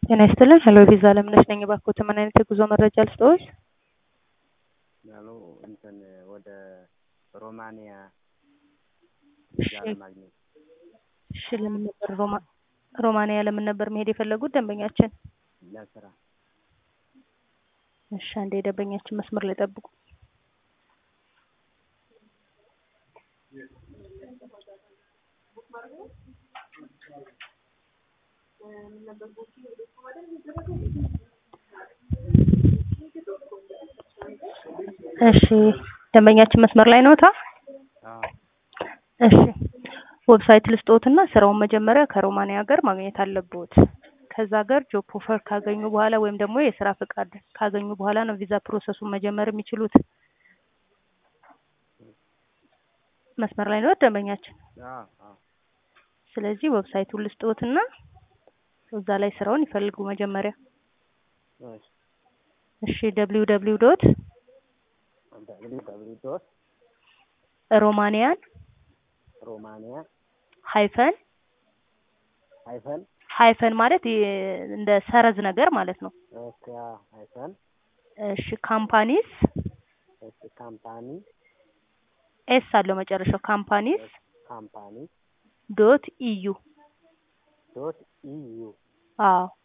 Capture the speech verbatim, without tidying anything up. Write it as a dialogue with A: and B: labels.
A: ጤና ይስጥልን። ሄሎ ቪዛ ለምነሽ ነኝ። እባክዎት ምን አይነት የጉዞ መረጃ ልስጥዎት?
B: ያሉ እንትን ወደ ሮማንያ
A: እሺ
B: ቪዛ ለማግኘት
A: እሺ። ለምን ነበር ሮማ ሮማንያ ለምን ነበር መሄድ የፈለጉት ደንበኛችን?
B: ለስራ።
A: እሺ፣ አንዴ ደንበኛችን መስመር ላይ ጠብቁ። እሺ፣ ደንበኛችን መስመር ላይ ነዎታ?
B: አዎ።
A: እሺ፣ ዌብሳይት ልስጥዎትና ስራውን መጀመሪያ ከሮማንያ ሀገር ማግኘት አለብዎት። ከዛ ሀገር ጆብ ኦፈር ካገኙ በኋላ ወይም ደግሞ የስራ ፍቃድ ካገኙ በኋላ ነው ቪዛ ፕሮሰሱን መጀመር የሚችሉት። መስመር ላይ ነው ደንበኛችን?
B: አዎ አዎ።
A: ስለዚህ ዌብሳይቱን ልስጥዎትና እዛ ላይ ስራውን ይፈልጉ መጀመሪያ።
B: እሺ
A: እሺ ደብሊው ደብሊው ዶት
B: ደብሊው ደብሊው ዶት
A: ሮማንያን
B: ሮማንያ
A: ሃይፈን
B: ሃይፈን
A: ሃይፈን ማለት የ- እንደ ሰረዝ ነገር ማለት ነው።
B: ኦኬ ሃይፈን
A: እሺ ካምፓኒስ
B: እሺ ካምፓኒ
A: ኤስ አለው መጨረሻው ካምፓኒስ
B: ካምፓኒ
A: ዶት ኢዩ
B: ዶት ኢዩ
A: አዎ